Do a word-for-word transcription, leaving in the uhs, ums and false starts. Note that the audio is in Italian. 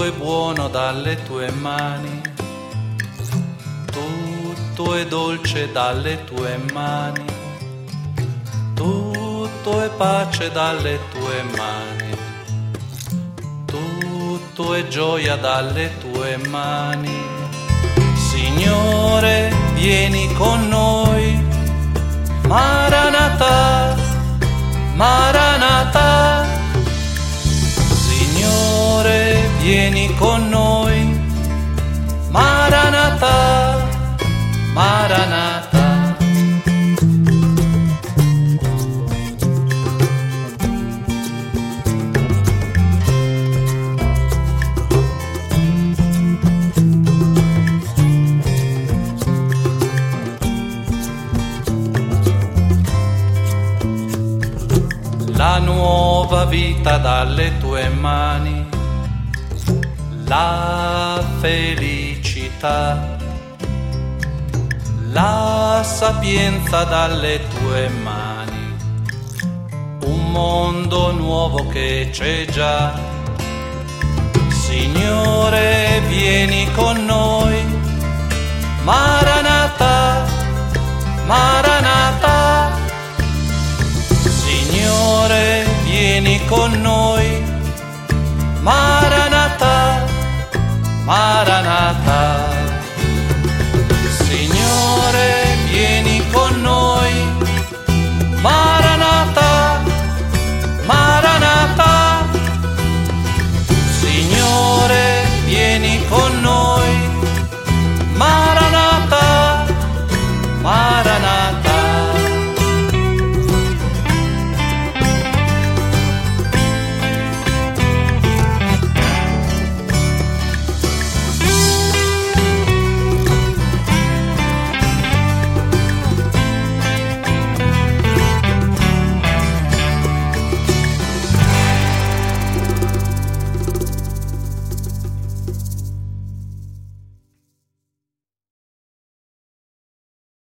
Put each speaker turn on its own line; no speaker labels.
è buono dalle tue mani, tutto è dolce dalle tue mani, tutto è pace dalle tue mani, tutto è gioia dalle tue mani. Signore, vieni con noi, Maranatha, Maranatha. Signore, vieni con noi, Maranatha, Maranatha. La nuova vita dalle tue mani, la felicità, la sapienza dalle tue mani, un mondo nuovo che c'è già. Signore, vieni con noi, Maranatha, Maranatha. Signore, vieni con noi, Maranatha.